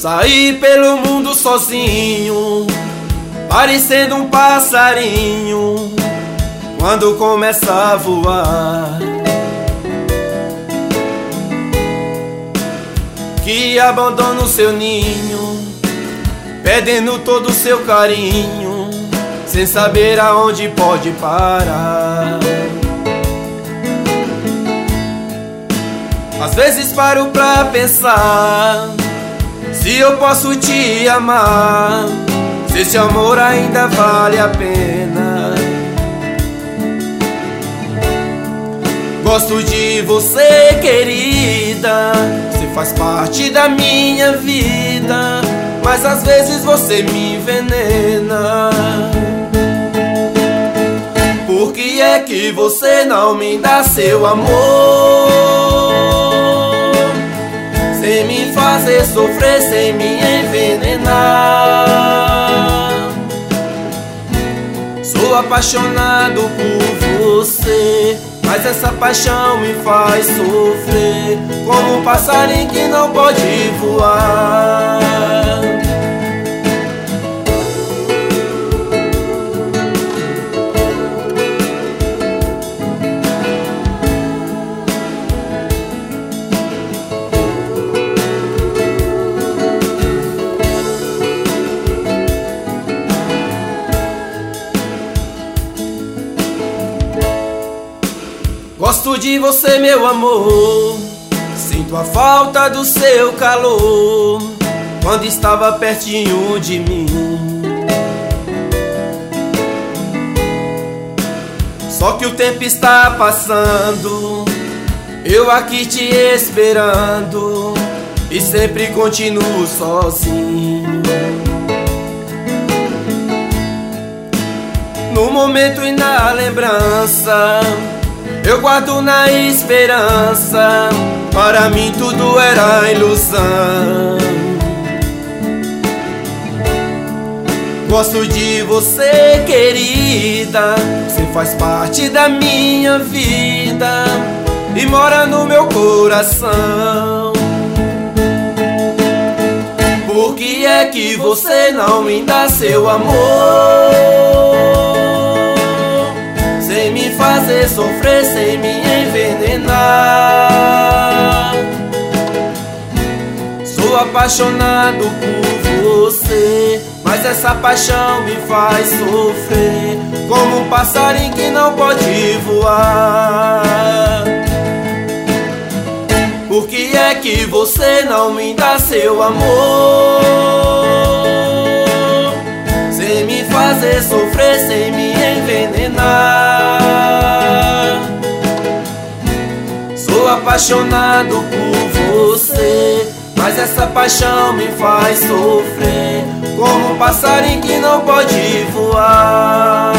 saí pelo mundo sozinho, parecendo um passarinho quando começa a voar, que abandona o seu ninho, perdendo todo o seu carinho, sem saber aonde pode parar. Às vezes paro pra pensar se eu posso te amar, se esse amor ainda vale a pena. Gosto de você, querida, você faz parte da minha vida, mas às vezes você me envenena. Por que é que você não me dá seu amor, sem me fazer sofrer, sem me envenenar? Sou apaixonado por você, mas essa paixão me faz sofrer, como um passarinho que não pode voar. Gosto de você, meu amor, sinto a falta do seu calor quando estava pertinho de mim. Só que o tempo está passando, eu aqui te esperando, e sempre continuo sozinho. No momento e na lembrança, eu guardo na esperança, para mim tudo era ilusão. Gosto de você, querida, você faz parte da minha vida e mora no meu coração. Por que é que você não me dá seu amor, sem me fazer sofrer, sem me envenenar? Sou apaixonado por você, mas essa paixão me faz sofrer, como um passarinho que não pode voar. Por que é que você não me dá seu amor, sem me fazer sofrer, sem me envenenar? Sou apaixonado por você, mas essa paixão me faz sofrer, como um passarinho que não pode voar.